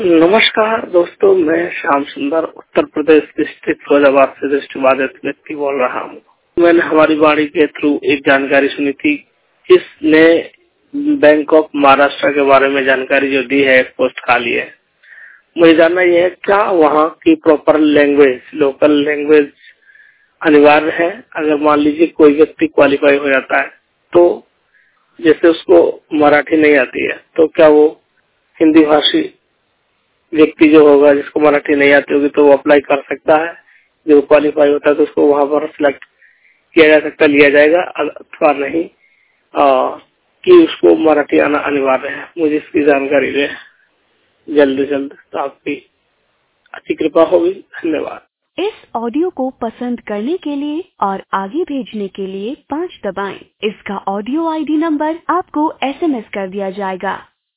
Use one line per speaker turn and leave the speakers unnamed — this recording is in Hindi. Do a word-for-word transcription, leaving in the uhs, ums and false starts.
नमस्कार दोस्तों, मैं श्याम सुंदर उत्तर प्रदेश डिस्ट्रिक्ट फैजाबाद से दृष्टिबाधित व्यक्ति बोल रहा हूँ। मैंने हमारी वाणी के थ्रू एक जानकारी सुनी थी। इसने बैंक ऑफ महाराष्ट्र के बारे में जानकारी जो दी है, एक पोस्ट खाली है। मुझे जानना यह है, क्या वहाँ की प्रॉपर लैंग्वेज, लोकल लैंग्वेज अनिवार्य है? अगर मान लीजिए कोई व्यक्ति क्वालिफाई हो जाता है, तो जैसे उसको मराठी नहीं आती है, तो क्या वो हिंदी भाषी व्यक्ति जो होगा, जिसको मराठी नहीं आती होगी, तो वो अप्लाई कर सकता है? जो क्वालिफाई होता है तो उसको वहां पर सिलेक्ट किया जा सकता, लिया जाएगा, अथवा नहीं आ, कि उसको मराठी आना अनिवार्य है? मुझे इसकी जानकारी दे जल्द से जल्द, तो आपकी अच्छी कृपा होगी। धन्यवाद।
इस ऑडियो को पसंद करने के लिए और आगे भेजने के लिए पाँच दबाएं। इसका ऑडियो आईडी नंबर आपको एसएमएस कर दिया जाएगा।